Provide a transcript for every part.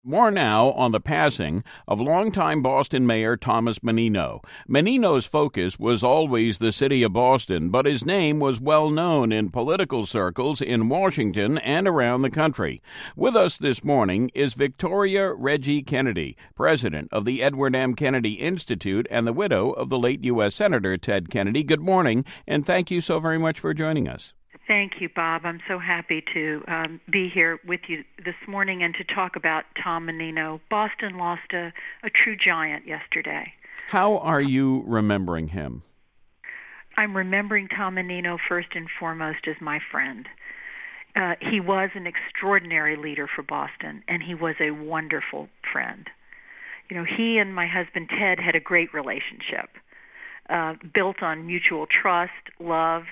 More now on the passing of longtime Boston Mayor Thomas Menino. Menino's focus was always the city of Boston, but his name was well known in political circles in Washington and around the country. With us this morning is Victoria Reggie Kennedy, president of the Edward M. Kennedy Institute and the widow of the late U.S. Senator Ted Kennedy. Good morning, and thank you so very much for joining us. Thank you, Bob. I'm so happy to be here with you this morning and to talk about Tom Menino. Boston lost a true giant yesterday. How are you remembering him? I'm remembering Tom Menino first and foremost as my friend. He was an extraordinary leader for Boston, and he was a wonderful friend. You know, he and my husband Ted had a great relationship, built on mutual trust, love,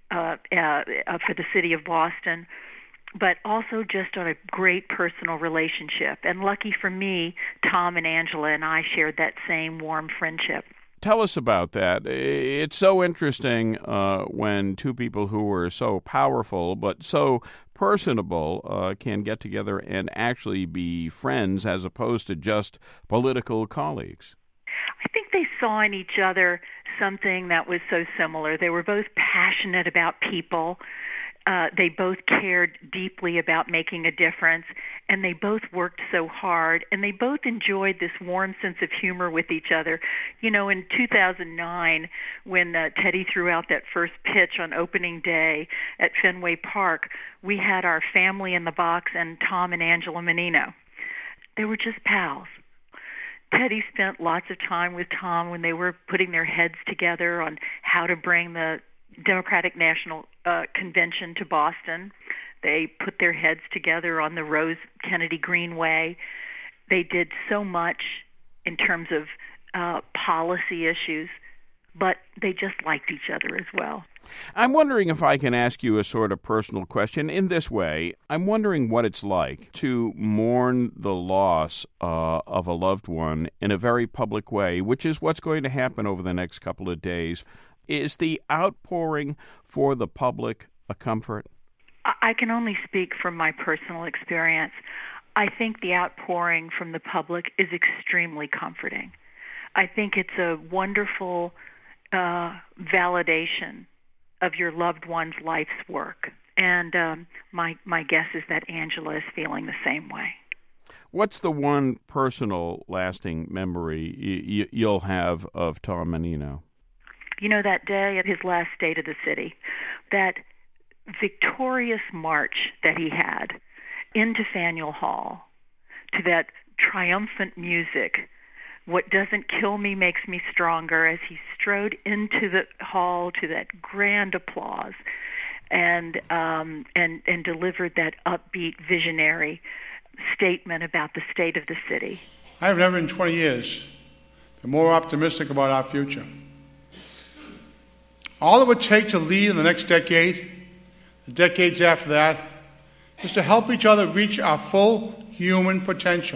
for the city of Boston, but also just on a great personal relationship. And lucky for me, Tom and Angela and I shared that same warm friendship. Tell us about that. It's so interesting when two people who were so powerful but so personable can get together and actually be friends as opposed to just political colleagues. I think they saw in each other something that was so similar. They were both passionate about people. They both cared deeply about making a difference, and they both worked so hard, and they both enjoyed this warm sense of humor with each other. You know, in 2009, when Teddy threw out that first pitch on opening day at Fenway Park, we had our family in the box and Tom and Angela Menino. They were just pals. Teddy spent lots of time with Tom when they were putting their heads together on how to bring the Democratic National Convention to Boston. They put their heads together on the Rose Kennedy Greenway. They did so much in terms of policy issues, but they just liked each other as well. I'm wondering if I can ask you a sort of personal question in this way. I'm wondering what it's like to mourn the loss of a loved one in a very public way, which is what's going to happen over the next couple of days. Is the outpouring for the public a comfort? I can only speak from my personal experience. I think the outpouring from the public is extremely comforting. I think it's a wonderful validation of your loved one's life's work. And my guess is that Angela is feeling the same way. What's the one personal lasting memory you'll have of Tom Menino? You know, that day at his last State of the City, that victorious march that he had into Faneuil Hall, to that triumphant music, "What doesn't kill me makes me stronger," as he strode into the hall to that grand applause and delivered that upbeat, visionary statement about the state of the city. I've never in 20 years been more optimistic about our future. All it would take to lead in the next decade, the decades after that, is to help each other reach our full human potential.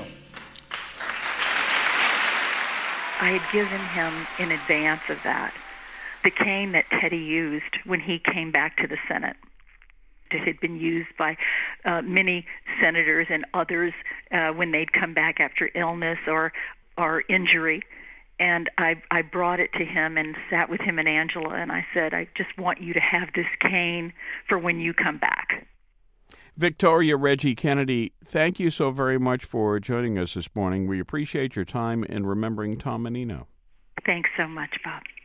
I had given him in advance of that the cane that Teddy used when he came back to the Senate. It had been used by many senators and others when they'd come back after illness or injury. And I brought it to him and sat with him and Angela, and I said, "I just want you to have this cane for when you come back." Victoria Reggie Kennedy, thank you so very much for joining us this morning. We appreciate your time in remembering Tom Menino. Thanks so much, Bob.